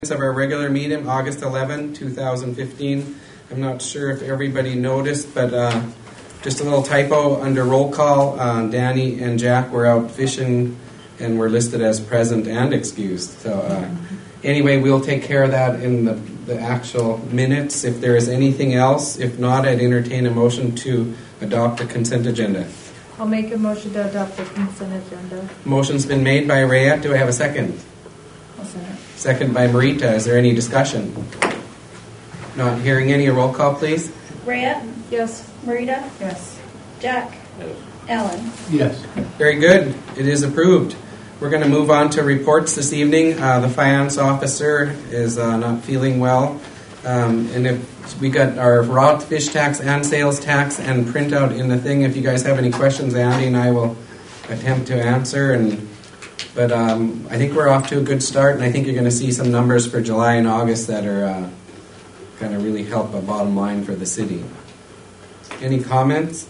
Of our regular meeting, August 11, 2015. I'm not sure if everybody noticed, but just a little typo under roll call. Danny and Jack were out fishing and were listed as present and excused. So anyway, we'll take care of that in the actual minutes. If there is anything else, if not, I'd entertain a motion to adopt the consent agenda. I'll make a motion to adopt the consent agenda. Motion's been made by Rhea. Do I have a second? I'll second. Second by Marita. Is there any discussion? Not hearing any. A roll call, please. Rhea? Yes. Marita? Yes. Jack? Yes. Alan? Yes. Very good. It is approved. We're going to move on to reports this evening. The finance officer is not feeling well. And if we got our raw fish tax and sales tax and printout in the thing, if you guys have any questions, Andy and I will attempt to answer. But I think we're off to a good start, and I think you're going to see some numbers for July and August that are going to really help a bottom line for the city. Any comments?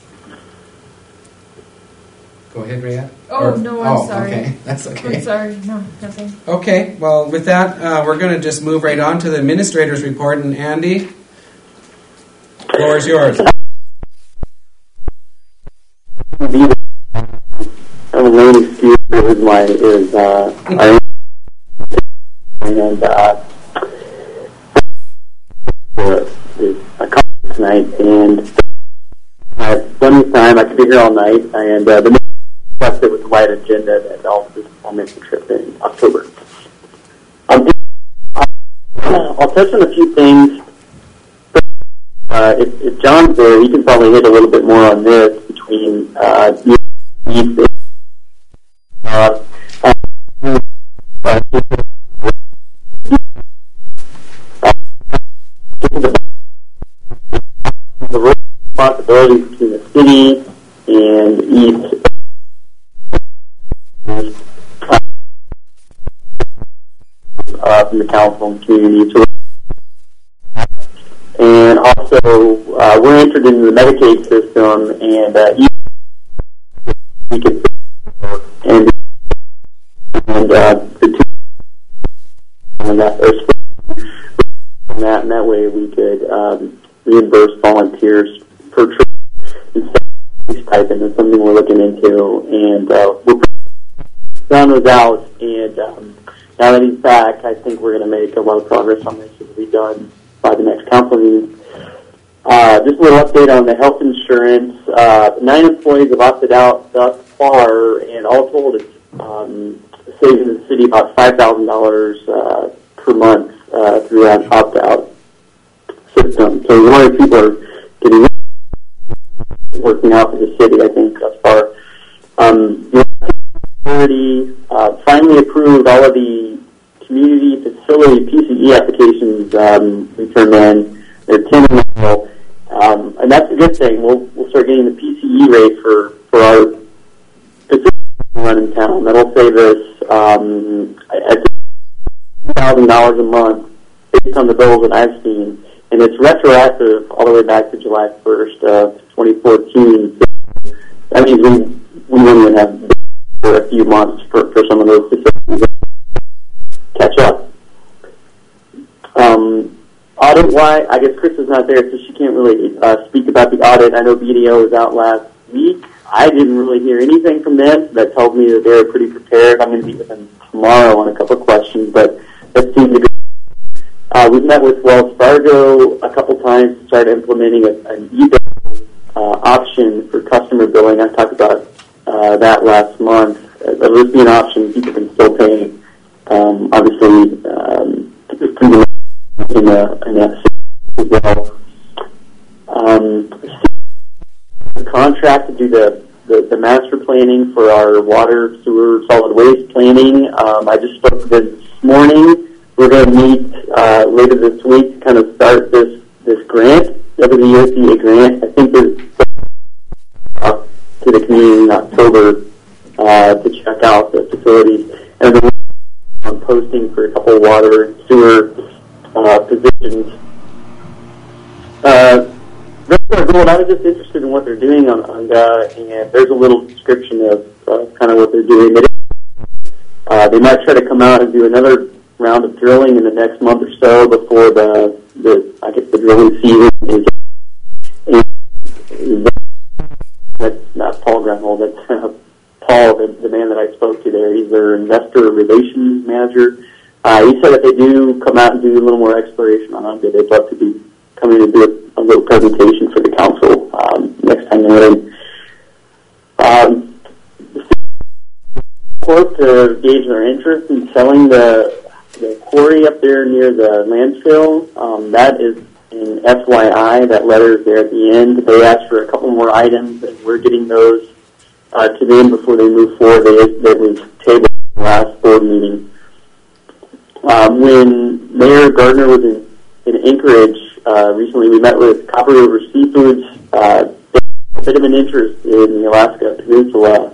Go ahead, Rhea. I'm sorry. Okay. That's okay. I'm sorry. No, nothing. Okay, well, with that, we're going to just move right on to the administrator's report. And Andy, the floor is yours. The main excuse is our is a conference tonight, and I have plenty of time. I could be here all night, and the next stuff that was a wide agenda that I'll make the trip in October. I'll touch on a few things. If John's there, he can probably hit a little bit more on this between needs. The responsibilities between the city and East from the council and community. And also, we're entered into the Medicaid system, and we can the two on that, and that way we could reimburse volunteers per trip instead of stipend. It's something we're looking into, and we're found those out. And now that he's back, I think we're going to make a lot of progress on this. It'll be done by the next council meeting. Just a little update on the health insurance. 9 employees have opted out thus far, and all told, it's saving the city about $5,000 per month through that opt-out system. So a lot of people are getting working out for the city, I think, thus far. The authority finally approved all of the community facility PCE applications we turned in. They're 10 now, and that's a good thing. We'll start getting the PCE rate for our facility run in town. That'll save us $1,000 a month based on the bills that I've seen, and it's retroactive all the way back to July 1st of 2014. So that means we won't even have for a few months for some of those facilities catch up. Audit-wise, I guess Chris is not there, so she can't really speak about the audit. I know BDO was out last week. I didn't really hear anything from them, so that tells me that they're pretty prepared. I'm going to meet with them tomorrow on a couple of questions, but that seemed to be. We've met with Wells Fargo a couple times to start implementing an eBay option for customer billing. I talked about that last month. That'll just be an option people can still pay. Obviously, in that as well. The contract to do the master planning for our water, sewer, solid waste planning. I just spoke to them this morning. We're going to meet later this week to kind of start this grant, WUSDA grant. I think there's to the community in October to check out the facilities. And then I'm posting for a couple of water and sewer positions. I was just interested in what they're doing and there's a little description of kind of what they're doing. They might try to come out and do another round of drilling in the next month or so before the drilling season is. That's not Paul Grunwald, that's Paul, the man that I spoke to there. He's their investor relations manager. He said that they do come out and do a little more exploration on it. They'd love to be coming and do a little presentation for the council next time they're in. To gauge their interest in selling the quarry up there near the landfill. That is in FYI. That letter is there at the end. They asked for a couple more items, and we're getting those to them before they move forward. That was tabled in the last board meeting. When Mayor Gardner was in Anchorage recently, we met with Copper River Seafoods. A bit of an interest in the Alaska Peninsula.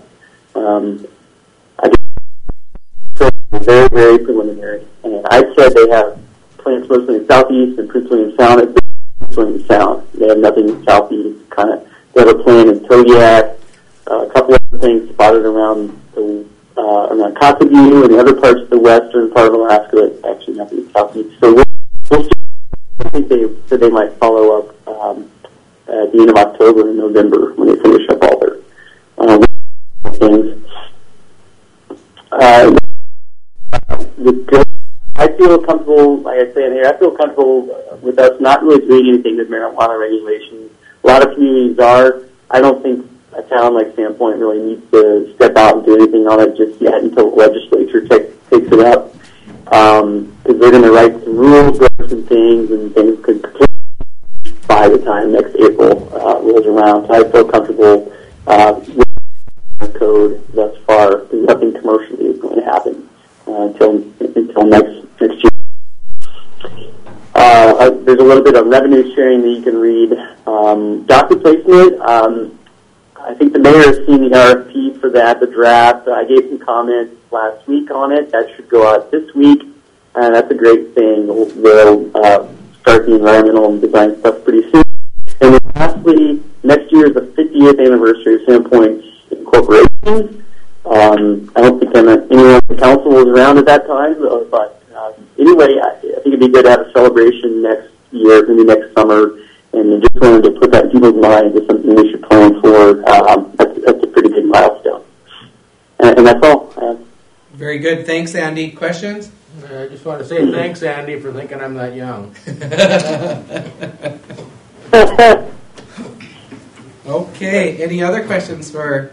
Very, very preliminary. And I said they have plants mostly in southeast and Prince William Sound. Prince William Sound. They have nothing in southeast. They have a plant in Kodiak. A couple of things spotted around around Kotzebue and the other parts of the western part of Alaska, but actually nothing in southeast. So we'll see. I think they said they might follow up at the end of October and November when they finish up all their things. I feel comfortable, like I say in here, I feel comfortable with us not really doing anything with marijuana regulations. A lot of communities are. I don't think a town like Sandpoint really needs to step out and do anything on it just yet until the legislature takes it up. Because they're going to write some rules, write some things, and things could change by the time next April rolls around. So I feel comfortable with the code thus far. Nothing commercially is going to happen until next year. There's a little bit of revenue sharing that you can read. Docket placement. I think the mayor has seen the RFP for that, the draft. I gave some comments last week on it. That should go out this week, and that's a great thing. We'll start the environmental and design stuff pretty soon. And then lastly, next year is the 50th anniversary of Sandpoint's incorporation. I don't think anyone on the council was around at that time, but anyway, I think it'd be good to have a celebration next year, maybe next summer, and I just wanted to put that in people's minds as something we should plan for. That's a pretty big milestone. And that's all. Very good. Thanks, Andy. Questions? I just want to say thanks, Andy, for thinking I'm that young. Okay. Any other questions for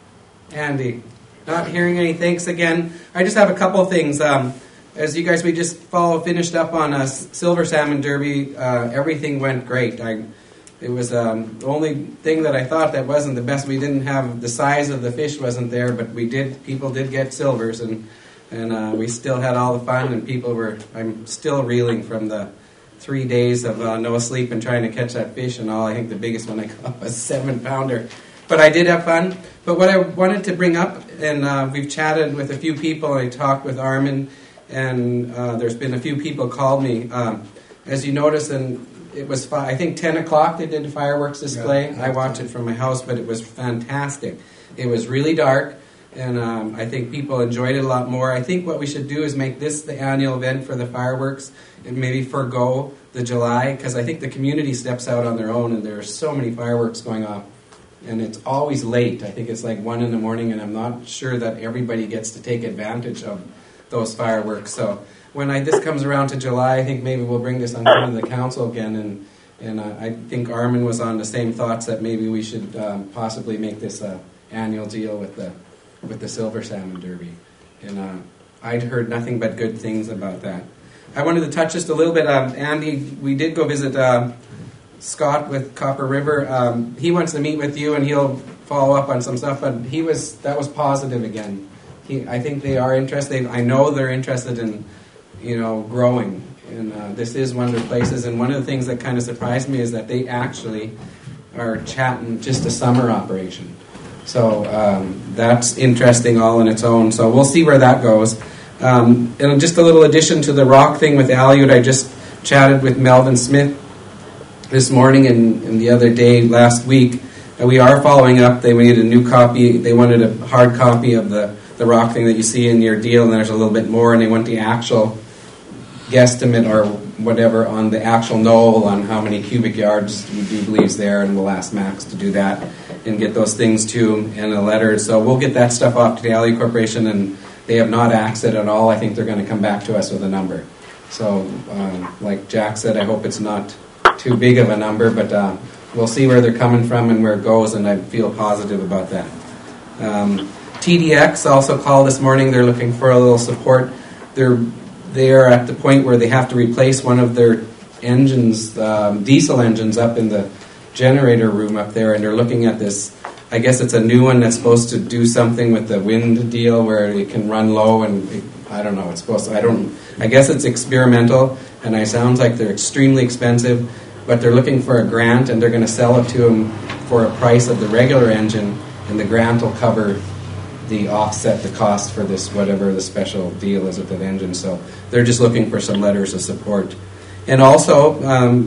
Andy? Not hearing any thanks again. I just have a couple of things. As you guys, we just finished up on a Silver Salmon Derby. Everything went great. It was the only thing that I thought that wasn't the best. We didn't have the size of the fish wasn't there, but people did get silvers, and we still had all the fun. And I'm still reeling from the 3 days of no sleep and trying to catch that fish and all. I think the biggest one I caught was a 7-pounder. But I did have fun. But what I wanted to bring up, and we've chatted with a few people. I talked with Armin, and there's been a few people called me. As you notice, and it was, I think 10 o'clock they did the fireworks display. Yeah, I watched it from my house, but it was fantastic. It was really dark, and I think people enjoyed it a lot more. I think what we should do is make this the annual event for the fireworks and maybe forgo the July, because I think the community steps out on their own, and there are so many fireworks going off. And it's always late. I think it's like 1 in the morning, and I'm not sure that everybody gets to take advantage of those fireworks. So when this comes around to July, I think maybe we'll bring this on front of the council again. And I think Armin was on the same thoughts that maybe we should possibly make this an annual deal with the Silver Salmon Derby. And I'd heard nothing but good things about that. I wanted to touch just a little bit. Andy, we did go visit Scott with Copper River. He wants to meet with you, and he'll follow up on some stuff. But that was positive again. I think they are interested. I know they're interested in, growing. And this is one of the places. And one of the things that kind of surprised me is that they actually are chatting just a summer operation. So that's interesting all on its own. So we'll see where that goes. And just a little addition to the rock thing with Aleut. I just chatted with Melvin Smith this morning and the other day last week. We are following up. They made a new copy. They wanted a hard copy of the rock thing that you see in your deal, and there's a little bit more, and they want the actual guesstimate or whatever on the actual knoll on how many cubic yards we do believe is there, and we'll ask Max to do that and get those things to him in a letter. So we'll get that stuff off to the Alley Corporation, and they have not axed it at all. I think they're going to come back to us with a number. So like Jack said, I hope it's not too big of a number, but we'll see where they're coming from and where it goes, and I feel positive about that. TDX also called this morning. They're looking for a little support. They are at the point where they have to replace one of their engines, diesel engines, up in the generator room up there, and they're looking at this. I guess it's a new one that's supposed to do something with the wind deal where it can run low, and I don't know. It's supposed to. I guess it's experimental, and it sounds like they're extremely expensive, but they're looking for a grant, and they're going to sell it to them for a price of the regular engine, and the grant will cover the offset the cost for this, whatever the special deal is with that engine. So they're just looking for some letters of support. And also,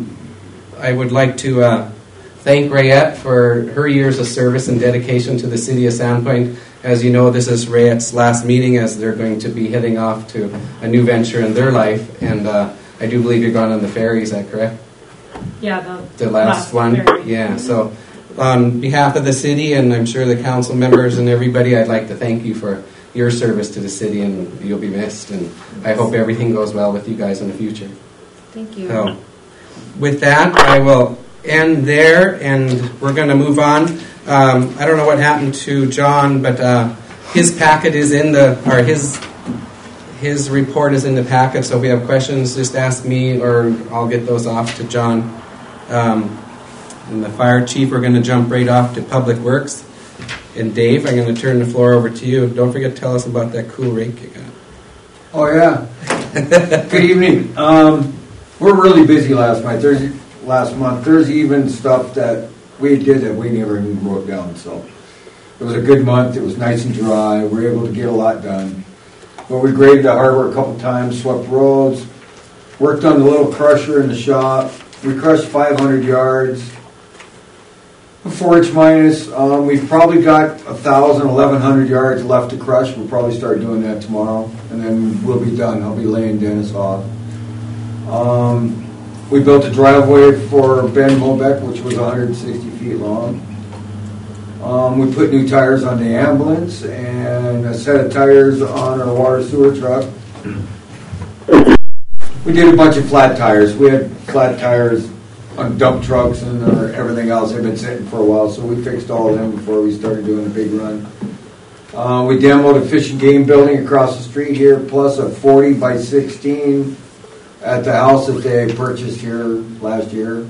I would like to thank Rayette for her years of service and dedication to the city of Sandpoint. As you know, this is Rayette's last meeting as they're going to be heading off to a new venture in their life. And I do believe you're going on the ferry, is that correct? Yeah, the last one. Ferry. Yeah, so on behalf of the city and I'm sure the council members and everybody, I'd like to thank you for your service to the city, and you'll be missed, and I hope everything goes well with you guys in the future. Thank you. So, with that, I will end there, and we're going to move on. I don't know what happened to John, but his packet is in or his report is in the packet, so if you have questions, just ask me, or I'll get those off to John. And the fire chief, we're going to jump right off to Public Works. And Dave, I'm going to turn the floor over to you. Don't forget to tell us about that cool rake you got. Oh, yeah. Good evening. We're really busy last month. There's even stuff that we did that we never even wrote down. So it was a good month. It was nice and dry. We were able to get a lot done. But we graded the hardware a couple times, swept roads, worked on the little crusher in the shop. We crushed 500 yards. 4-inch minus. We've probably got 1,000, 1,100 yards left to crush. We'll probably start doing that tomorrow, and then we'll be done. I'll be laying Dennis off. We built a driveway for Ben Mobeck, which was 160 feet long. We put new tires on the ambulance and a set of tires on our water sewer truck. We did a bunch of flat tires. We had flat tires on dump trucks and everything else. They've been sitting for a while, so we fixed all of them before we started doing the big run. We demoed a fish and game building across the street here, plus a 40 by 16 at the house that they purchased here last year.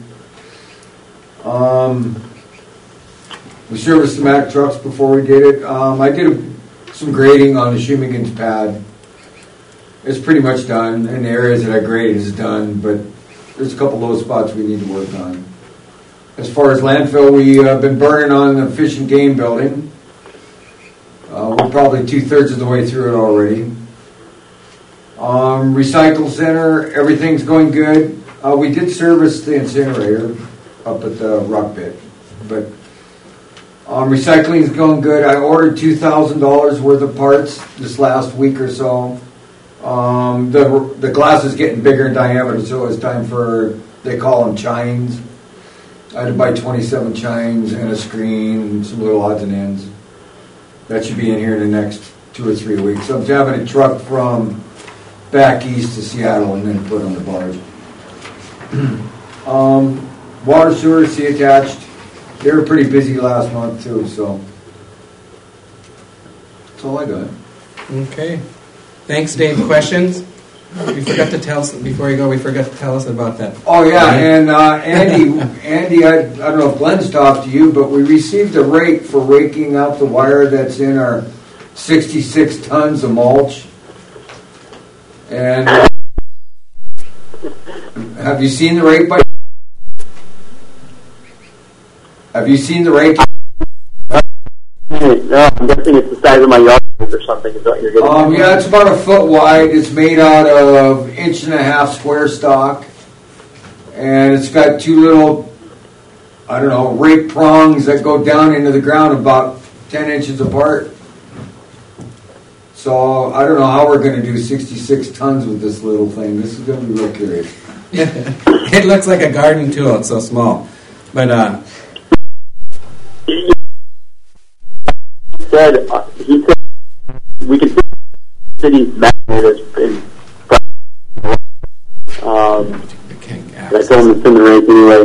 We serviced the Mack trucks before we did it. I did some grading on the Shumigan's pad. It's pretty much done, and the areas that I graded is done, but there's a couple low spots we need to work on. As far as landfill, we have been burning on the fish and game building. We're probably 2/3 of the way through it already. Recycle center, everything's going good. We did service the incinerator up at the rock pit, but recycling's going good. I ordered $2,000 worth of parts this last week or so. The glass is getting bigger in diameter, so it's time for, they call them chines. I had to buy 27 chines and a screen and some little odds and ends. That should be in here in the next 2 or 3 weeks. So I'm having a truck from back east to Seattle and then put on the barge. Water sewer, see attached. They were pretty busy last month too, so that's all I got. Okay. Thanks, Dave. Questions? We forgot to tell us, before you go, we forgot to tell us about that. Oh, yeah, and Andy, I don't know if Glenn's talked to you, but we received a rake for raking out the wire that's in our 66 tons of mulch. And have you seen the rake? Have you seen the rake? No, I'm guessing it's the size of my yard or something. Is what you're getting at. Yeah, it's about 1 foot wide. It's made out of 1.5 inch square stock, and it's got 2 little, I don't know, rake prongs that go down into the ground about 10 inches apart. So I don't know how we're going to do 66 tons with this little thing. This is going to be real curious. It looks like a garden tool. It's so small. But He said we could see cities magnets in. I told him to send the race anyway.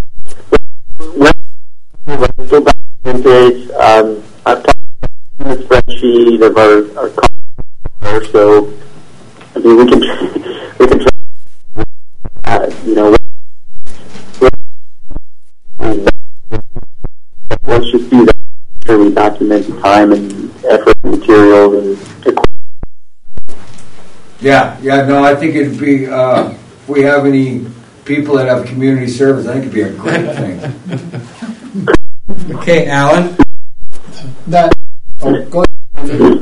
Let's go back to the page. I've talked in the spreadsheet of our car, so I mean we can try, let's just do that. Sure, we document the time and effort, and materials, and equipment. Yeah, no, I think it'd be, if we have any people that have community service, I think it'd be a great thing. okay, Alan. Go ahead.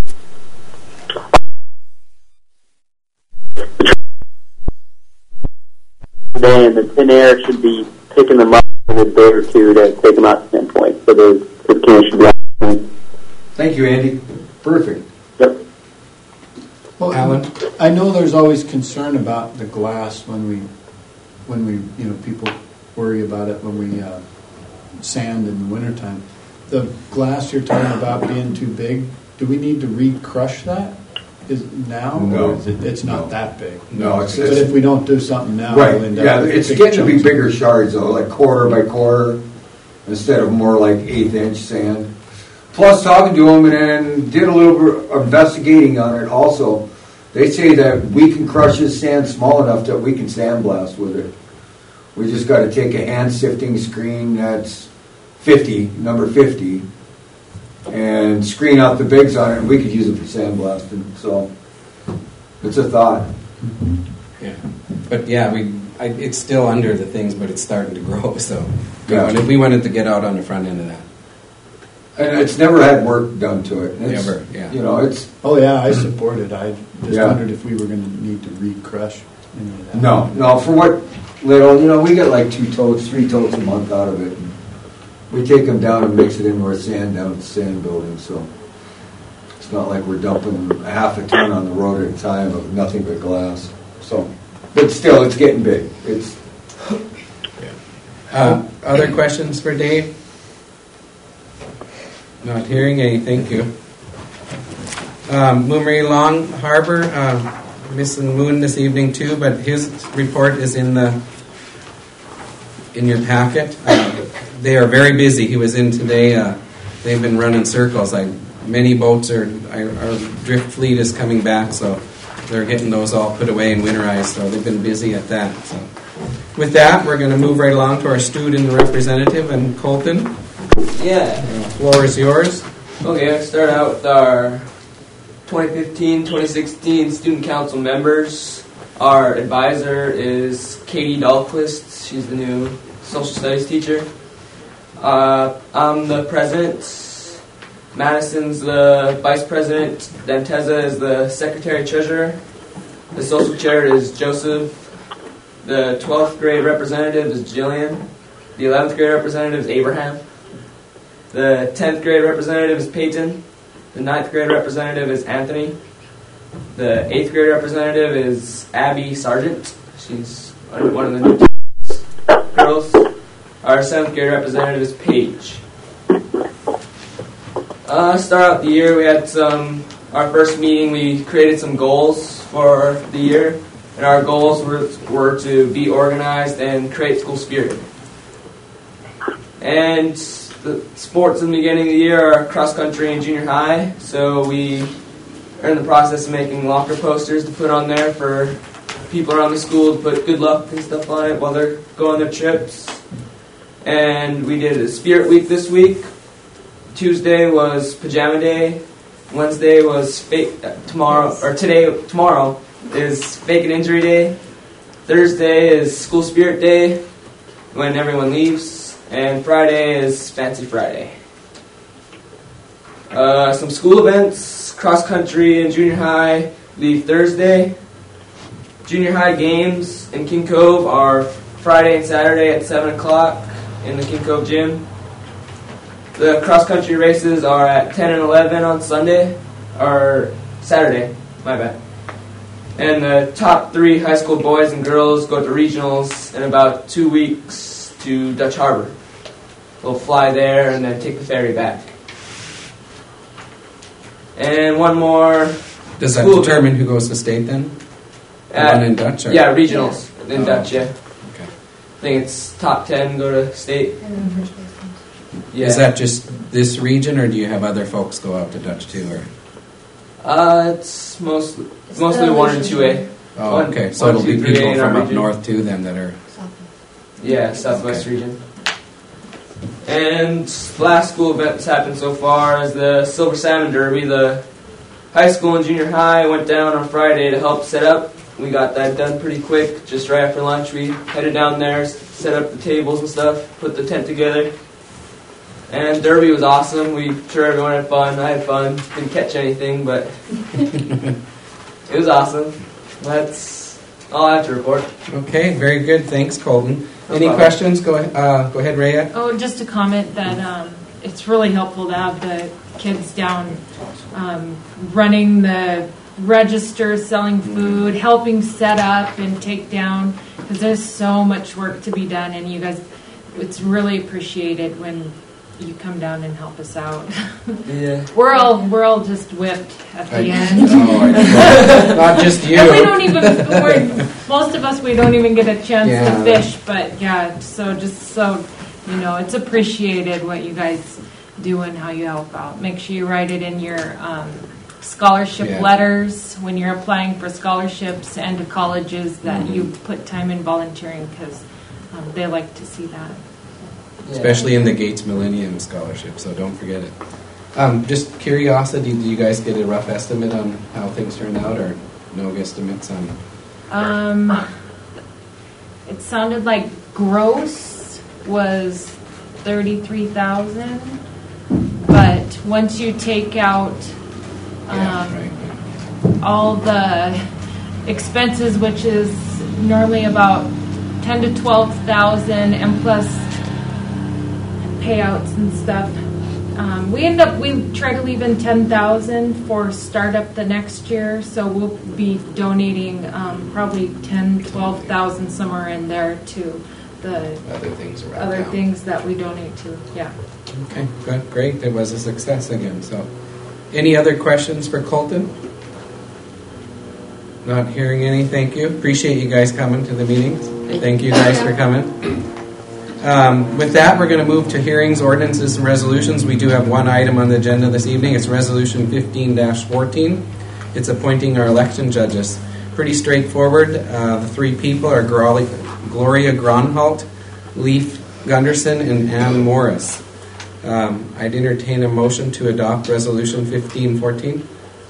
And the thin air should be picking them up in a day or two to take them out to 10 points. So the can should be out. Thank you, Andy. Perfect. Yep. Well, Alan? I know there's always concern about the glass when we people worry about it when we sand in the wintertime. The glass you're talking about being too big, do we need to re-crush that? Is now? No. Or is it's not No. that big? No, But if we don't do something now, right. we'll end up Yeah, with it's big getting to be chunks. bigger shards though, like quarter by quarter, instead of more like 1/8 sand. Plus, talking to them and did a little bit of investigating on it also. They say that we can crush this sand small enough that we can sandblast with it. We just got to take a hand sifting screen that's 50, number 50, and screen out the bigs on it, and we could use it for sandblasting. So it's a thought. Yeah, but yeah, it's still under the things, but it's starting to grow. So we wanted to get out on the front end of that. And it's never had work done to it. It's, Never, yeah. You know, it's Oh yeah, I support it. I just Yeah. wondered if we were going to need to re-crush any of that. no. For what little, we get like 2 totes, 3 totes a month out of it. And we take them down and mix it into our sand down at the sand building. So it's not like we're dumping a half a ton on the road at a time of nothing but glass. So, but still, it's getting big. It's Other questions for Dave? Not hearing any, thank you. Moomery Long Harbor, missing Moon this evening too, but his report is in your packet. They are very busy. He was in today. They've been running circles. Many boats our drift fleet is coming back, so they're getting those all put away and winterized. So they've been busy at that. So with that, we're going to move right along to our student representative and Colton. Yeah. The floor is yours. Okay, let's start out with our 2015-2016 student council members. Our advisor is Katie Dahlquist. She's the new social studies teacher. I'm the president. Madison's the vice president. Danteza is the secretary treasurer. The social chair is Joseph. The 12th grade representative is Jillian. The 11th grade representative is Abraham. The 10th grade representative is Peyton. The 9th grade representative is Anthony. The 8th grade representative is Abby Sargent. She's one of the new girls. Our 7th grade representative is Paige. Start out the year, we had our first meeting, we created some goals for the year. And our goals were to be organized and create school spirit. And the sports in the beginning of the year are cross country and junior high, so we are in the process of making locker posters to put on there for people around the school to put good luck and stuff on it while they're going their trips. And we did a spirit week this week. Tuesday was pajama day. Wednesday was tomorrow is fake and injury day. Thursday is school spirit day when everyone leaves. And Friday is Fancy Friday. Some school events, cross country and junior high leave Thursday. Junior high games in King Cove are Friday and Saturday at 7 o'clock in the King Cove gym. The cross country races are at 10 and 11 on Sunday. or Saturday, my bad. And the top 3 high school boys and girls go to regionals in about 2 weeks to Dutch Harbor. They'll fly there and then take the ferry back. And one more. Does that school determine who goes to state then? One in Dutch? Or? Yeah, regionals in Dutch, yeah. Okay. I think it's top 10 go to state. Yeah. Is that just this region, or do you have other folks go out to Dutch too? Or? It's mostly 1 and 2A. Oh, okay. So 1, it'll 2, be 3A people in our from up region. north too then that are... Yeah, Southwest Okay. region. And the last school event that's happened so far is the Silver Salmon Derby. The high school and junior high went down on Friday to help set up. We got that done pretty quick. Just right after lunch, we headed down there, set up the tables and stuff, put the tent together. And Derby was awesome. Sure everyone had fun. I had fun. Didn't catch anything, but it was awesome. That's all I have to report. Okay, very good. Thanks, Colton. No Any problem. questions? Go ahead, Rhea. Oh, just a comment that it's really helpful to have the kids down running the register, selling food, helping set up and take down, because there's so much work to be done, and you guys, it's really appreciated when you come down and help us out. Yeah. We're all just whipped at the end. Not just you. And we don't even, most of us, we don't even get a chance Yeah. to fish, but yeah, so it's appreciated what you guys do and how you help out. Make sure you write it in your scholarship Yeah. letters when you're applying for scholarships and to colleges that you put time in volunteering, because they like to see that. Especially in the Gates Millennium Scholarship, so don't forget it. Just curiosity, do you guys get a rough estimate on how things turned out, or no guesstimates on? It sounded like gross was 33,000, but once you take out Right. all the expenses, which is normally about 10 to 12,000, and plus payouts and stuff. We try to leave in 10,000 for startup the next year, so we'll be donating probably 10, 12,000 somewhere in there to the Other things around other town. things that we donate to. Yeah. Okay, good, great. It was a success again. So, any other questions for Colton? Not hearing any. Thank you. Appreciate you guys coming to the meetings. Thank you guys for coming. With that, we're going to move to hearings, ordinances, and resolutions. We do have one item on the agenda this evening. It's Resolution 15-14. It's appointing our election judges. Pretty straightforward. The 3 people are Gloria Gronholt, Leif Gunderson, and Ann Morris. I'd entertain a motion to adopt Resolution 15-14.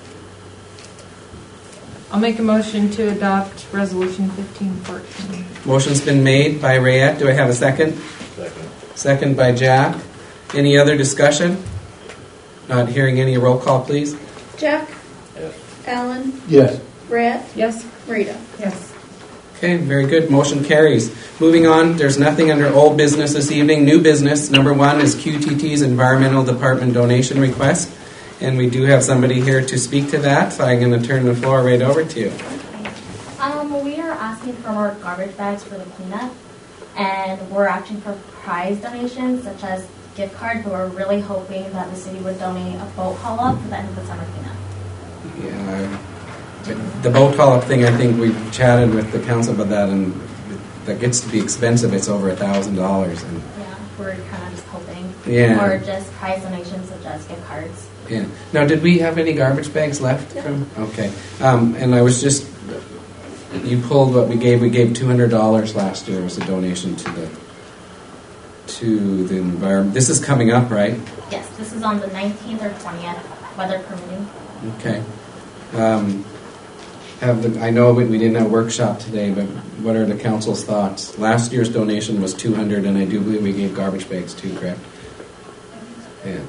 I'll make a motion to adopt Resolution 1514. Motion's been made by Rayette. Do I have a second? Second by Jack. Any other discussion? Not hearing any. Roll call, please. Jack? Alan? Yes. Brett? Yes? Rita? Yes. Okay, very good. Motion carries. Moving on, there's nothing under old business this evening. New business, number 1 is QTT's Environmental Department donation request. And we do have somebody here to speak to that, so I'm going to turn the floor right over to you. We are asking for more garbage bags for the cleanup, and we're asking for prize donations such as gift cards, but we're really hoping that the city would donate a boat haul-up for the end of the summer cleanup. Yeah, the boat haul-up thing, I think we've chatted with the council about that, and that gets to be expensive. It's over $1,000. And Yeah, we're kind of just hoping. Yeah. Or just prize donations such as gift cards. yeah. Now, did we have any garbage bags left? From? Okay. And I was just, you pulled what we gave. We gave $200 last year as a donation to the environment. This is coming up, right? Yes, this is on the 19th or 20th, weather permitting. Okay. I know we didn't have a workshop today, but what are the council's thoughts? Last year's donation was $200, and I do believe we gave garbage bags too, correct? Yeah.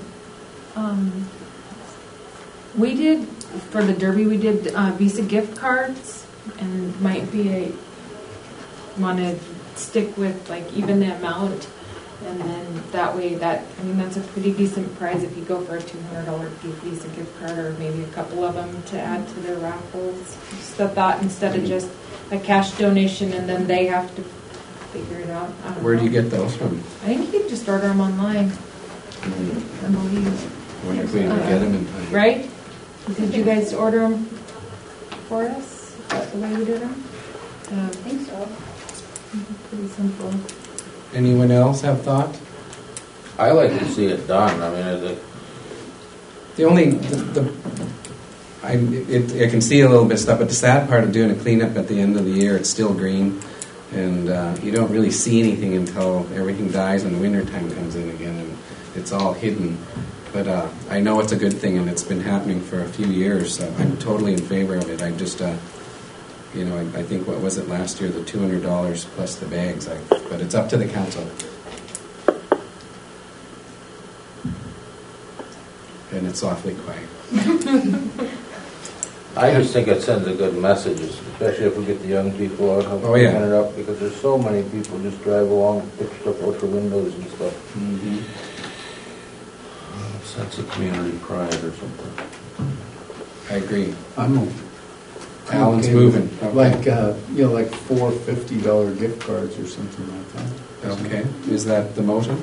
We did, for the Derby, we did Visa gift cards, and might be want to stick with like even the amount. And then that way, that's a pretty decent prize if you go for a $200 Visa gift card or maybe a couple of them to add to their raffles. Just a thought instead of just a cash donation and then they have to figure it out. I don't Where do you know. get those from? I think you can just order them online, I believe. I wonder if we can get them in time. Right? Did you guys order them for us? Is that the way we did them? I think so. Pretty simple. Anyone else have thought? I like to see it done. I mean, The only, I can see a little bit of stuff, but the sad part of doing a cleanup at the end of the year, it's still green, and you don't really see anything until everything dies and the winter time comes in again, and it's all hidden. But I know it's a good thing, and it's been happening for a few years, so I'm totally in favor of it. I just, I think, what was it last year, the $200 plus the bags, but it's up to the council. And it's awfully quiet. I just think it sends a good message, especially if we get the young people out Oh, yeah. picking it up, because there's so many people just drive along, pick stuff out their windows and stuff. Mm-hmm. Sense of community pride or something. I agree. I'm Alan's okay moving. with, like, like $4 $50 gift cards or something like that. Okay, is that the motion?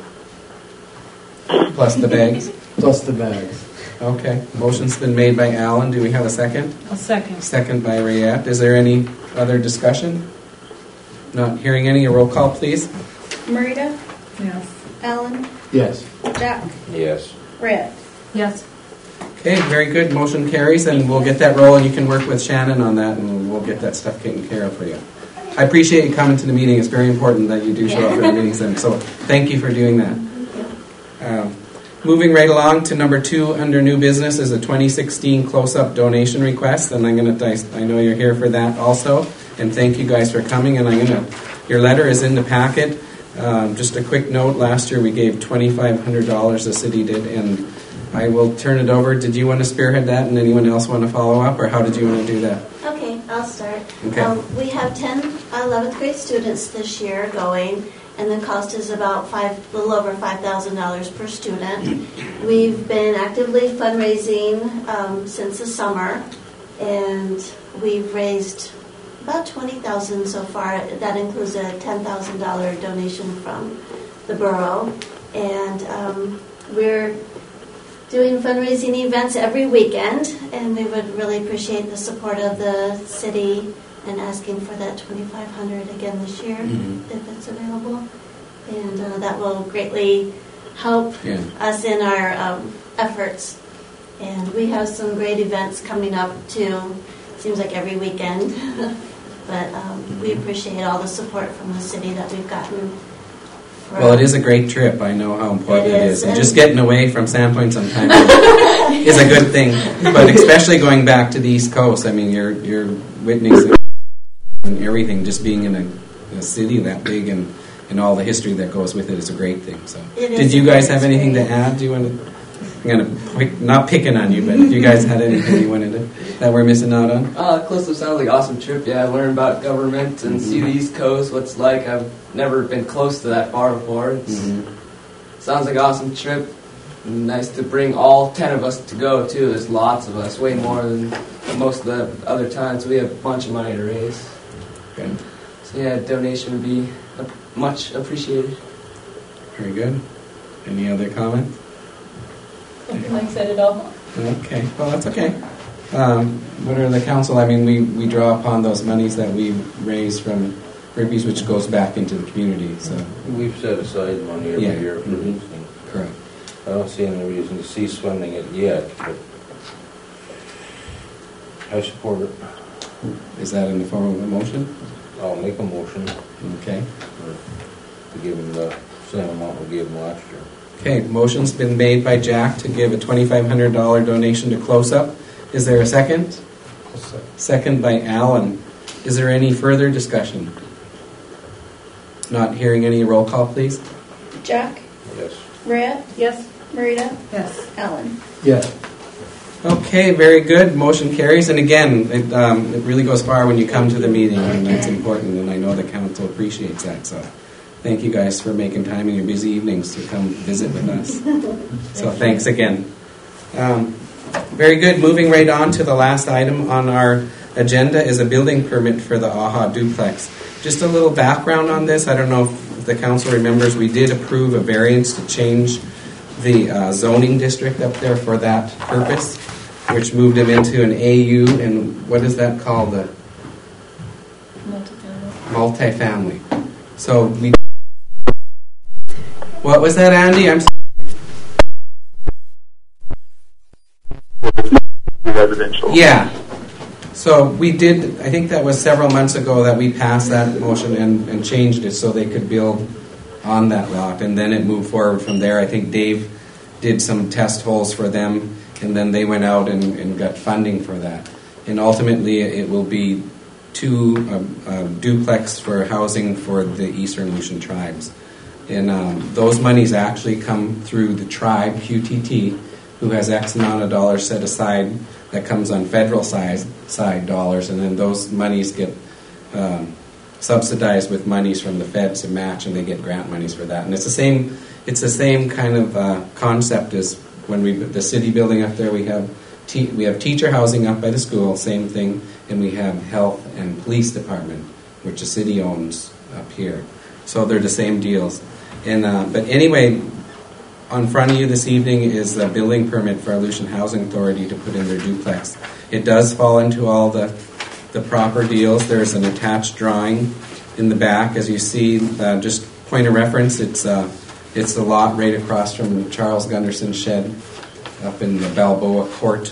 Plus the bags? Plus the bags. Okay, motion's been made by Alan. Do we have a second? A second. Second by Rayette. Is there any other discussion? Not hearing any. A roll call, please. Marita, Yes. Alan, Yes. Jack, Yes. Red. Yes. Okay, very good. Motion carries, and we'll get that rolling. You can work with Shannon on that, and we'll get that stuff taken care of for you. I appreciate you coming to the meeting. It's very important that you do show up for the meetings, and so thank you for doing that. Moving right along to number 2 under new business is a 2016 close-up donation request, and I know you're here for that also, and thank you guys for coming. And your letter is in the packet. Just a quick note: last year we gave $2,500. The city did, and I will turn it over. Did you want to spearhead that, and anyone else want to follow up, or how did you want to do that? Okay, I'll start. Okay. We have 10 11th grade students this year going, and the cost is about a little over $5,000 per student. We've been actively fundraising since the summer, and we've raised about $20,000 so far. That includes a $10,000 donation from the borough, and we're doing fundraising events every weekend, and we would really appreciate the support of the city and asking for that $2,500 again this year, if it's available. And that will greatly help us in our efforts. And we have some great events coming up too. Seems like every weekend. But we appreciate all the support from the city that we've gotten. Well, it is a great trip. I know how important it is. And and just getting away from Sandpoint sometimes is a good thing. But especially going back to the East Coast, I mean, you're witnessing everything. Just being in a city that big and all the history that goes with it is a great thing. So, did you guys have anything to add? Do you want to? I'm gonna not picking on you, but if you guys had anything you wanted to that we're missing out on? Close up sounds like an awesome trip. Yeah, learn about government and see the East Coast, what it's like. I've never been close to that far before. Sounds like an awesome trip. Nice to bring all 10 of us to go, too. There's lots of us, way more than most of the other times. We have a bunch of money to raise. Good. So, yeah, donation would be much appreciated. Very good. Any other comments? Mike said it all. Okay, well, that's okay. What are the council? I mean, we draw upon those monies that we raise from Rippies, which goes back into the community. So We've set aside money every year for these things. Correct. I don't see any reason to cease funding it yet, but I support it. Is that in the form of a motion? I'll make a motion Okay. to give them the same amount we gave them last year. Okay, motion's been made by Jack to give a $2,500 donation to Close Up. Is there a second? Second by Alan. Is there any further discussion? Not hearing any. Roll call, please. Jack, Yes. Red, Yes. Marita, Yes. Alan. Yes. Okay, very good. Motion carries. And again, it really goes far when you come to the meeting, and that's important, and I know the council appreciates that. So thank you guys for making time in your busy evenings to come visit with us. So thanks again. Very good. Moving right on to the last item on our agenda is a building permit for the AHA duplex. Just a little background on this. I don't know if the council remembers, we did approve a variance to change the zoning district up there for that purpose, which moved them into an AU, and what is that called? The multifamily. So we. What was that, Andy? I'm. Residential. Yeah. So we did. I think that was several months ago that we passed that motion and changed it so they could build on that lot, and then it moved forward from there. I think Dave did some test holes for them, and then they went out and got funding for that. And ultimately, it will be two duplex for housing for the Eastern Aleutian tribes. And those monies actually come through the tribe, QTT, who has X amount of dollars set aside that comes on federal side dollars, and then those monies get subsidized with monies from the feds to match, and they get grant monies for that. And it's the same kind of concept as when the city building up there. We have teacher housing up by the school, same thing, and we have health and police department, which the city owns up here. So they're the same deals. And but anyway, on front of you this evening is a building permit for Aleutian Housing Authority to put in their duplex. It does fall into all the proper deals. There's an attached drawing in the back, as you see. Just point of reference, it's the lot right across from Charles Gunderson's shed up in the Balboa Court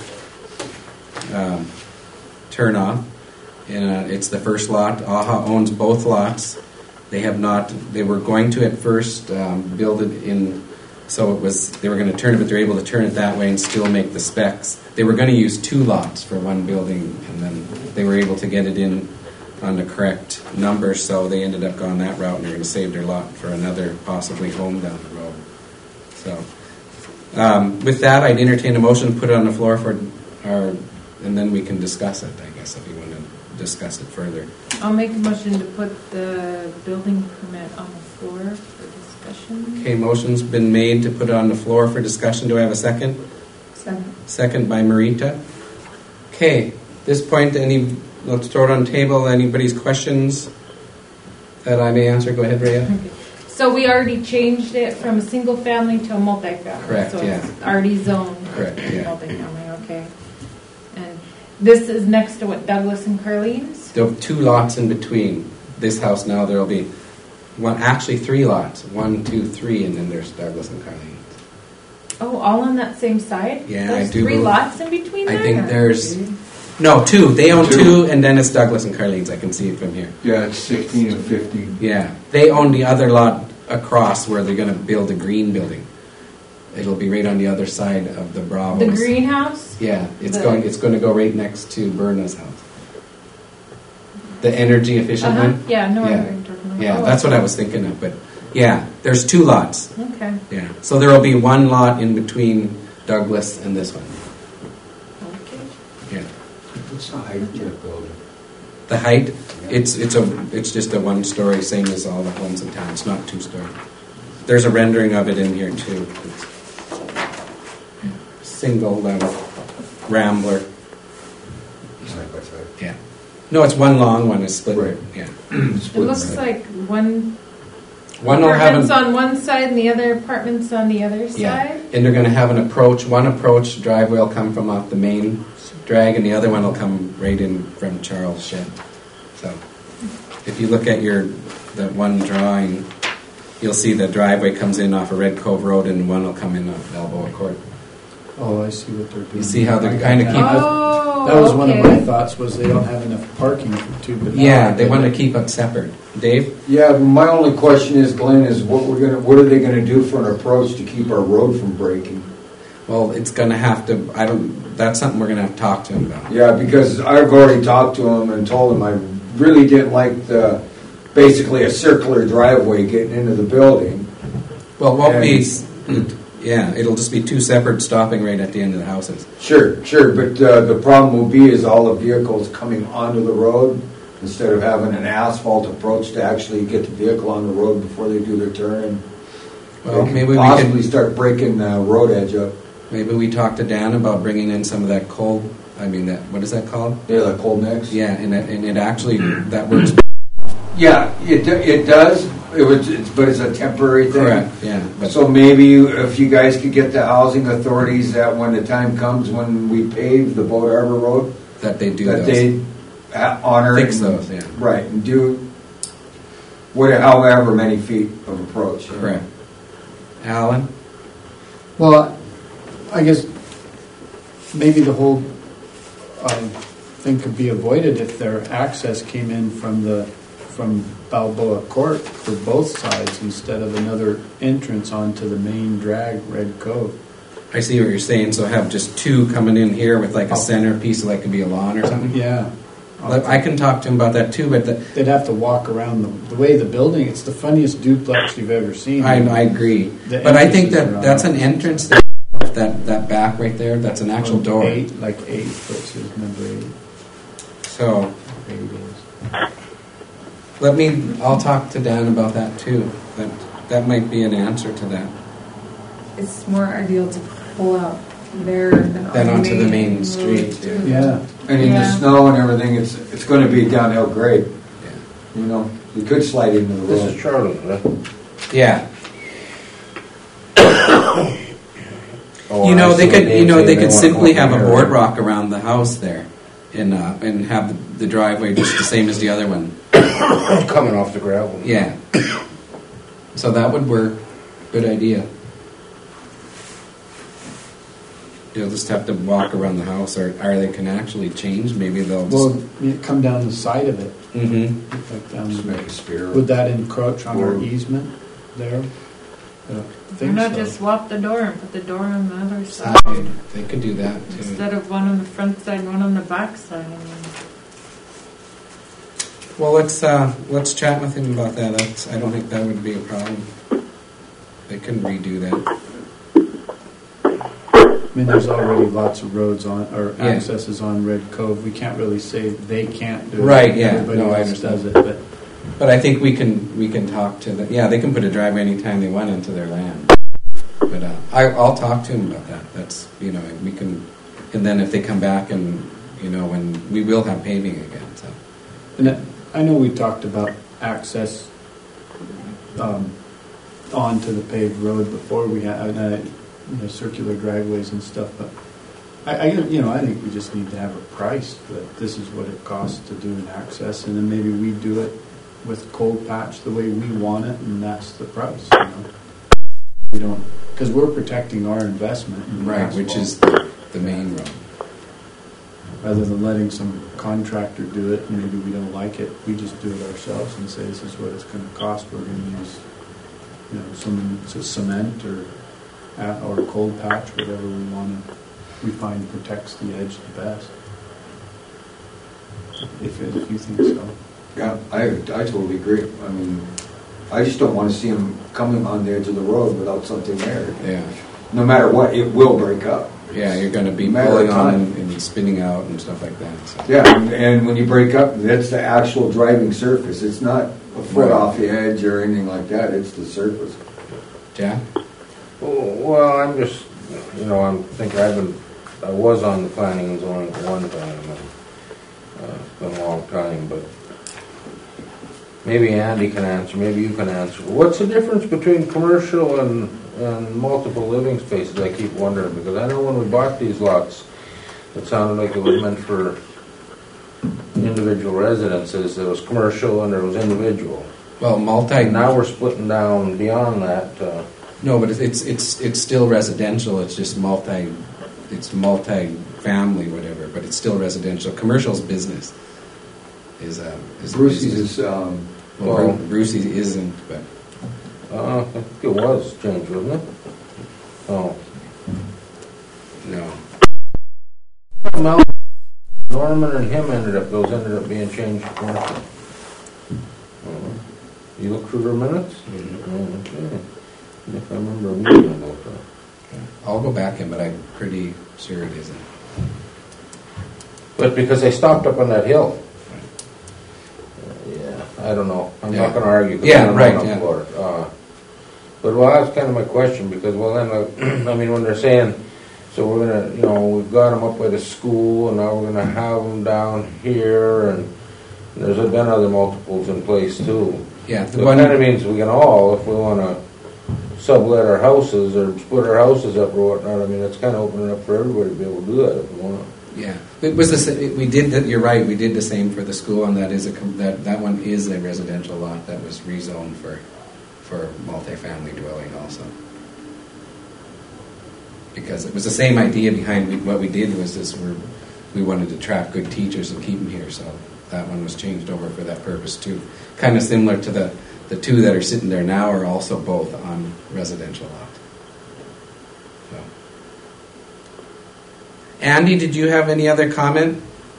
turnoff. And it's the first lot. AHA owns both lots. They were going to at first build it in, so they were going to turn it, but they're able to turn it that way and still make the specs. They were going to use two lots for one building, and then they were able to get it in on the correct number, so they ended up going that route, and they're going to save their lot for another possibly home down the road. So with that, I'd entertain a motion to put it on the floor and then we can discuss it, I guess, if you want to discuss it further. I'll make a motion to put the building permit on the floor for discussion. Okay, motion's been made to put it on the floor for discussion. Do I have a second? Second by Marita. Okay, at this point, let's throw it on the table. Anybody's questions that I may answer? Go ahead, Rhea. Okay. So we already changed it from a single family to a multifamily. Correct, so yeah. It's already zoned. Correct, yeah. Multifamily, okay. And this is next to what, Douglas and Carlene's? There are two lots in between this house now. There will be three lots. 1, 2, 3, and then there's Douglas and Carlene's. Oh, all on that same side? Yeah, There's I do. 3 lots in between there? I think there's... No, 2. They own 2, and then it's Douglas and Carlene's. I can see it from here. Yeah, it's 16 and 15. Yeah. They own the other lot across where they're going to build a green building. It'll be right on the other side of the Bravos. The greenhouse? Yeah, it's going to go right next to Berna's house. The energy efficient one? Yeah, no, Yeah. I'm talking about. Yeah, Oh, that's what okay. I was thinking of. But yeah, there's 2 lots. Okay. Yeah. So there will be 1 lot in between Douglas and this one. Okay. Yeah. What's the height of that building? The height, it's just a 1-story, same as all the homes in town. It's not 2-story. There's a rendering of it in here too. It's single rambler. Side by side. Yeah. No, it's one long one. It's split. Right. Yeah. It looks like one One will have apartments an, on one side and the other apartments on the other yeah, side. and they're going to have an approach. One approach driveway will come from off the main drag, and the other one will come right in from Charles' shed. So, if you look at the one drawing, you'll see the driveway comes in off of Red Cove Road, and one will come in off Balboa Court. Oh, I see what they're doing. You see how they're kind of keep. Oh, That was one of okay. my thoughts, was they don't have enough parking for 2. But Yeah, they want to keep it separate. Dave? Yeah, my only question is, Glenn, is what are they gonna do for an approach to keep our road from breaking? Well, it's going to have to. That's something we're going to have to talk to him about. Yeah, because I've already talked to him and told him I really didn't like basically a circular driveway getting into the building. Well, it won't be. Yeah, it'll just be 2 separate stopping right at the end of the houses. Sure, but the problem will be is all the vehicles coming onto the road instead of having an asphalt approach to actually get the vehicle on the road before they do their turn. And Well, they maybe could we possibly can. start breaking the road edge up. Maybe we talk to Dan about bringing in some of that cold. I mean, that what is that called? Yeah, like cold mix. Yeah, and it actually that works. Yeah, it does. But it's a temporary thing. Correct. Yeah. But So maybe if you guys could get the housing authorities that when the time comes when we pave the Boat Harbor Road, that they do that those. they honor Fix and- those, yeah. right, and do however many feet of approach. Correct. Alan. Well, I guess maybe the whole thing could be avoided if their access came in from Balboa Court for both sides instead of another entrance onto the main drag, Red Cove. I see what you're saying. So have just two coming in here with like a centerpiece, like could be a lawn or something. Yeah. I can talk to him about that too, but They'd have to walk around the way the building. It's the funniest duplex you've ever seen. I agree. The But I think entrances are that's on- an entrance. That back right there, that's an actual door. 8, like 8, which is number 8. So 8 is. I'll talk to Dan about that too. That might be an answer to that. It's more ideal to pull out there than onto the main road, street, too. Yeah. And in the Yeah. snow and everything, it's going to be downhill grade. Yeah. You know, you could slide into the This road. is Charlie, right? Yeah. Oh, You know, I they see could. what Dave's You know, saying. they could wanna simply come have a here. boardwalk around the house there, and have the driveway just the same as the other one. Coming off the gravel. Yeah. So that would work. Good idea. You'll just have to walk around the house, or they can actually change. Maybe they'll just. Well, you come down the side of it. Mm-hmm. Like down Just make a spear. Would that encroach on our easement there? I don't Why think not so. just swap the door and put the door on the other side They could do that too. instead of one on the front side and one on the back side? I mean, Well, let's chat with him about that. I don't think that would be a problem. They can redo that. I mean, there's already lots of roads on, or Yeah. accesses on Red Cove. We can't really say they can't do it. Right, yeah. Everybody No, I else understand. does it, but But I think we can talk to them. Yeah, they can put a driveway anytime they want into their land. But I'll talk to him about that. That's we can, and then if they come back and when we will have paving again. So and I know we talked about access onto the paved road before we had circular driveways and stuff, but I think we just need to have a price that this is what it costs to do an access, and then maybe we do it with cold patch the way we want it, and that's the price. We don't, because we're protecting our investment in right, asphalt, which is the main road. rather than letting some contractor do it, and maybe we don't like it, we just do it ourselves and say this is what it's going to cost. We're going to use some cement or cold patch, whatever we find protects the edge the best. If you think so. Yeah, I totally agree. I mean, I just don't want to see them coming on the edge of the road without something there. Yeah. No matter what, it will break up. Yeah, you're going to be Matter of pulling on time. and spinning out and stuff like that. So. Yeah, and when you break up, that's the actual driving surface. It's not a foot Right. off the edge or anything like that. It's the surface. Jack? Well, I'm just, I'm thinking I was on the planning and zoning at one time, and it's been a long time, but maybe Andy can answer, maybe you can answer. What's the difference between commercial and multiple living spaces? I keep wondering, because I know when we bought these lots, it sounded like it was meant for individual residences. There was commercial and there was individual. Well, And now we're splitting down beyond that. No, but it's still residential. It's just multi-family, whatever. But it's still residential. Commercial's business. Is Brucey's business. is, Well, Brucey's isn't, but I think it was changed, wasn't it? Oh. no. Well, Norman and him ended up being changed to commercial. You look through their minutes? Oh, okay. If I remember reading about that. I'll go back in, but I'm pretty sure it isn't. But because they stopped up on that hill. I don't know. I'm Yeah. not going to argue. 'Cause Yeah, I don't right, know enough yeah. about it. But well, that's kind of my question because well then I mean when they're saying so we're gonna we've got them up by the school and now we're gonna have them down here and there's been other multiples in place too. Yeah, So it kind of means we can all, if we want to sublet our houses or split our houses up or whatnot, I mean, it's kind of opening up for everybody to be able to do that if we want. Yeah, it was we did that. You're right. We did the same for the school, and that is that one is a residential lot that was rezoned for multifamily dwelling also. Because it was the same idea behind what we did was this: we wanted to attract good teachers and keep them here, so that one was changed over for that purpose too. Kind of similar to the two that are sitting there now are also both on residential lot. Andy, did you have any other comment?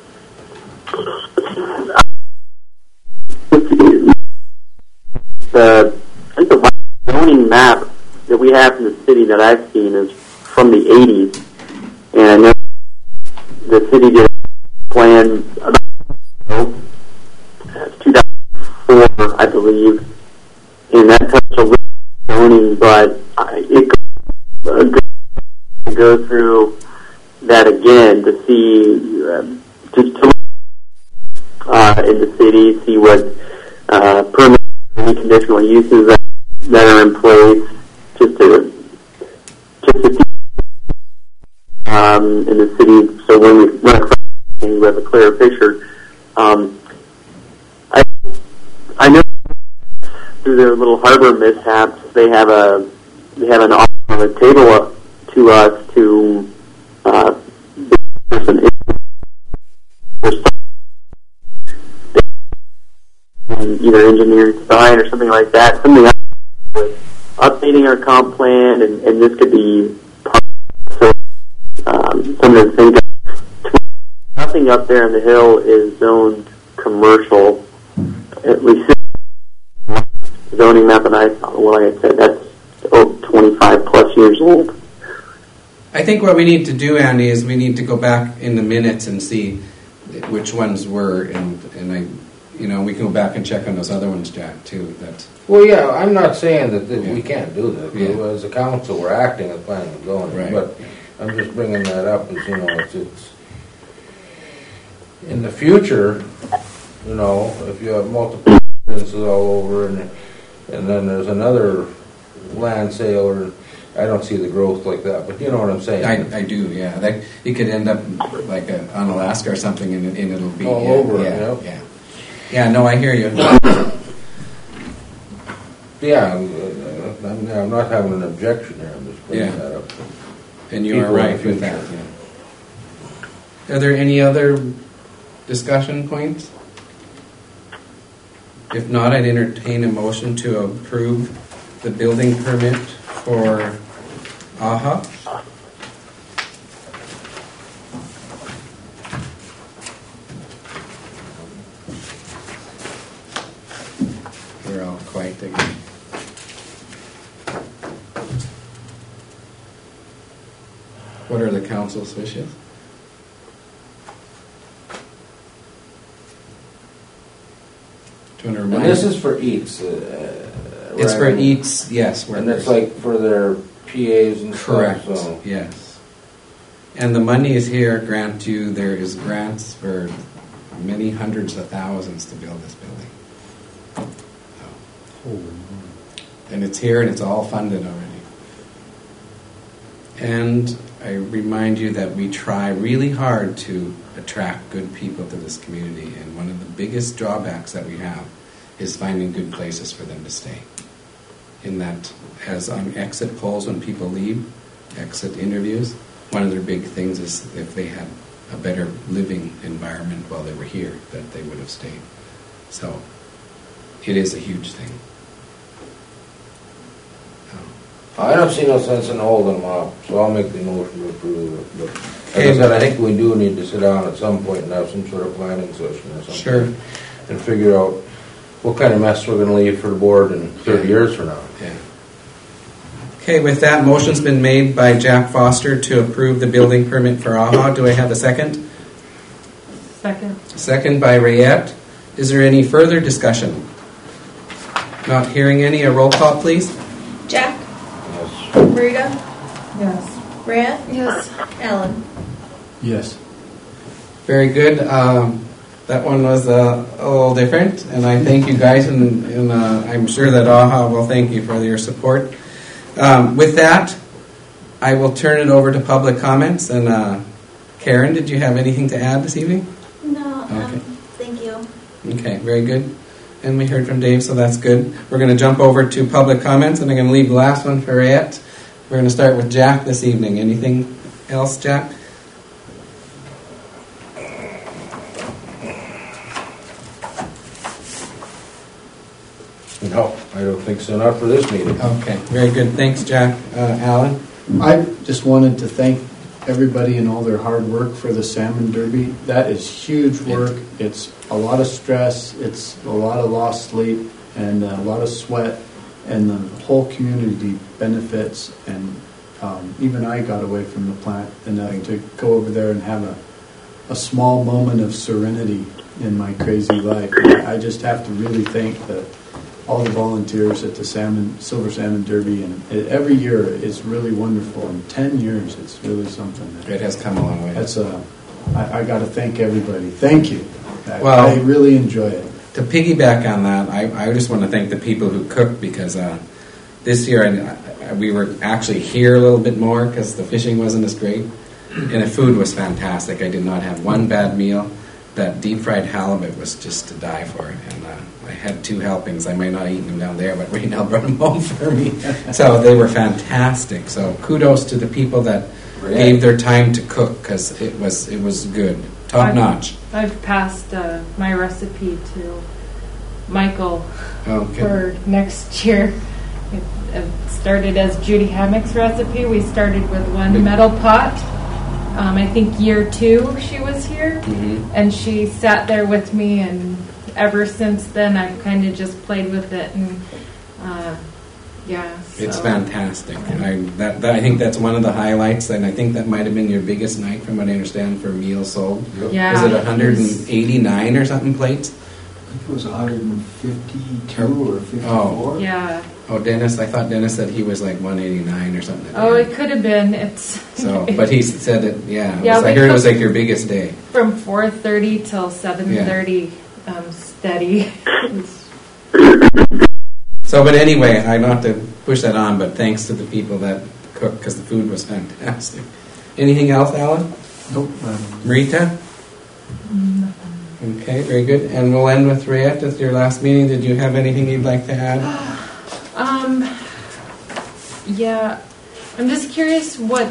I think the zoning map that we have in the city that I've seen is from the 80s. And I know the city did a plan about 2004, I believe. And that touched a little zoning, but it could go through that again to see, just to in the city, see what permit any conditional uses that are in place, just to see in the city. So when we run across and we have a clearer picture. I know through their little harbor mishaps, they have an offer on the table to us to either engineering design or something like that. Something else with updating our comp plan, and this could be part of some of the things. Nothing up there on the hill is zoned commercial. At least zoning map, and like I said, that's 25 plus years old. I think what we need to do, Andy, is we need to go back in the minutes and see which ones were, and we can go back and check on those other ones, Jack, too. Well, yeah, I'm not saying that we Yeah. can't do that. Yeah. As a council, we're acting as planning and zoning, Right. but I'm just bringing that up as it's in the future. If you have multiple residences all over, and then there's another land sale, or I don't see the growth like that, but you know what I'm saying. I do, yeah. It could end up like on Alaska or something, and it'll be All over, yeah. Yeah, no, I hear you. Yeah, I'm not having an objection there. I'm just bringing that up. And you are right with that. Yeah. Are there any other discussion points? If not, I'd entertain a motion to approve the building permit for AHA. They're all quiet again. What are the council's wishes? Do you want to And remind this is for Eats. It's for right? Eats, yes. And it's like for their PAs and Correct, stuff. So. yes. And the money is here, grant you, there is grants for many hundreds of thousands to build this building. And it's here and it's all funded already. And I remind you that we try really hard to attract good people to this community, and one of the biggest drawbacks that we have is finding good places for them to stay. In that, as on exit polls when people leave, exit interviews, one of their big things is if they had a better living environment while they were here, that they would have stayed. So it is a huge thing. I don't see no sense in holding them up, so I'll make the motion to approve it. But Okay. as I said, I think we do need to sit down at some point and have some sort of planning session or something. Sure. And figure out what kind of mess we're going to leave for the board in 30 years from now. Yeah. Okay, with that, motion's been made by Jack Foster to approve the building permit for AHA. Do I have a second? Second. Second by Rayette. Is there any further discussion? Not hearing any. A roll call, please. Jack? Yes. Marita? Yes. Brad? Yes. Alan? Yes. Very good. That one was a little different, and I thank you guys, and I'm sure that AHA will thank you for your support. With that, I will turn it over to public comments. And Karen, did you have anything to add this evening? No, Okay. thank you. Okay, very good. And we heard from Dave, so that's good. We're going to jump over to public comments, and I'm going to leave the last one for Rhett. We're going to start with Jack this evening. Anything else, Jack? No, I don't think so. Not for this meeting. Okay, very good. Thanks, Jack. Alan? I just wanted to thank everybody and all their hard work for the Salmon Derby. That is huge work. It's a lot of stress. It's a lot of lost sleep and a lot of sweat. And the whole community benefits. And even I got away from the plant enough to go over there and have a small moment of serenity in my crazy life. I just have to really thank all the volunteers at the Silver Salmon Derby, and every year it's really wonderful. In 10 years, it's really something. It has come a long way. That's I got to thank everybody. Thank you. Well, I really enjoy it. To piggyback on that, I just want to thank the people who cooked, because this year we were actually here a little bit more because the fishing wasn't as great, and the food was fantastic. I did not have one bad meal. That deep fried halibut was just to die for, and I had 2 helpings. I might not have eaten them down there, but Raynell brought them home for me. So they were fantastic. So kudos to the people that gave their time to cook, because it was good, top notch. I've passed my recipe to Michael Okay. for next year. It started as Judy Hammock's recipe. We started with one metal pot. I think year 2 she was here, and she sat there with me, and ever since then I've kind of just played with it, and so. It's fantastic. I think that's one of the highlights, and I think that might have been your biggest night, from what I understand, for meals sold. Yeah. Was it 189 or something plates? I think it was 152 or 54. Yeah. Oh, Dennis! I thought Dennis said he was like 189 or something. Oh, it could have been. It's so, but he said that. Yeah, Yeah, I heard it was like your biggest day. from 4:30 till 7:30, steady. So, but anyway, I not to push that on, but thanks to the people that cooked, because the food was fantastic. Anything else, Alan? Nope. Marita? Okay, very good. And we'll end with Rhett. It's your last meeting. Did you have anything you'd like to add? Yeah, I'm just curious what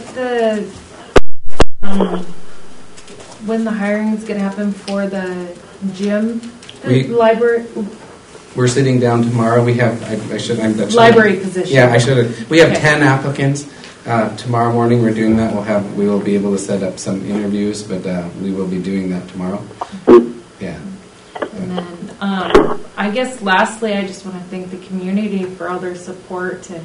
when the hiring is going to happen for the gym, library. We're sitting down tomorrow. We have, Library position. Yeah, I should have. We have Okay. 10 applicants. Tomorrow morning we're doing that. We will be able to set up some interviews, but we will be doing that tomorrow. Yeah. And then, I guess lastly, I just want to thank the community for all their support, and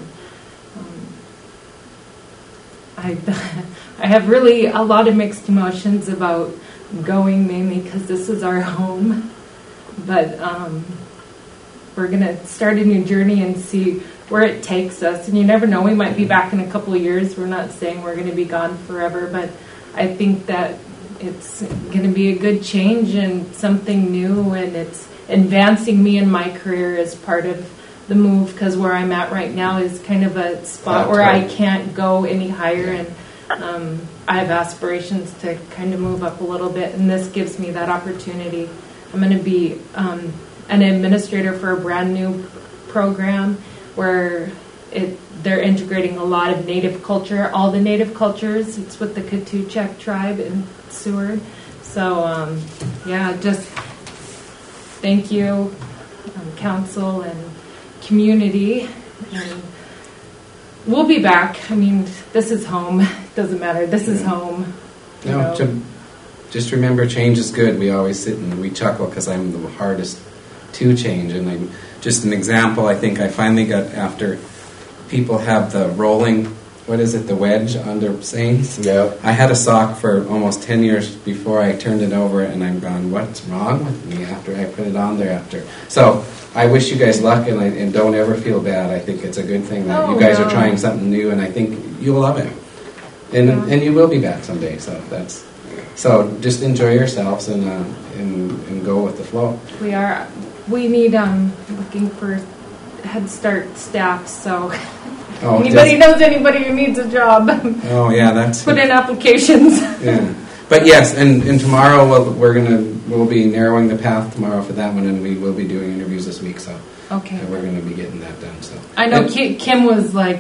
I have really a lot of mixed emotions about going, mainly because this is our home, but we're going to start a new journey and see where it takes us, and you never know, we might be back in a couple of years. We're not saying we're going to be gone forever, but I think that it's going to be a good change and something new, and it's advancing me in my career as part of the move, because where I'm at right now is kind of a spot where I can't go any higher, and I have aspirations to kind of move up a little bit, and this gives me that opportunity. I'm going to be an administrator for a brand new program where they're integrating a lot of native culture, all the native cultures. It's with the Katuchak tribe in Seward. So, just thank you, council and community. And we'll be back. I mean, this is home. It doesn't matter. This is home. Just remember, change is good. We always sit and we chuckle because I'm the hardest to change. And just an example, I think I finally got, after people have the rolling what is it, the wedge under Saints? Yeah. I had a sock for almost 10 years before I turned it over, and I'm gone, what's wrong with me after I put it on there after? So I wish you guys luck, and don't ever feel bad. I think it's a good thing that you guys are trying something new, and I think you'll love it. And you will be back someday, so just enjoy yourselves and go with the flow. We need looking for Head Start staff, so Oh, anybody knows anybody who needs a job, Oh yeah, that's put in applications. yeah. But yes, and tomorrow we'll be narrowing the path tomorrow for that one, and we will be doing interviews this week. So Okay. we're going to be getting that done. So I know Kim was like,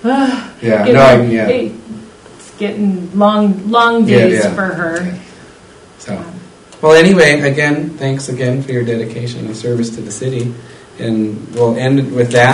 it's getting long days for her. Yeah. So, well, anyway, again, thanks again for your dedication and service to the city, and we'll end with that.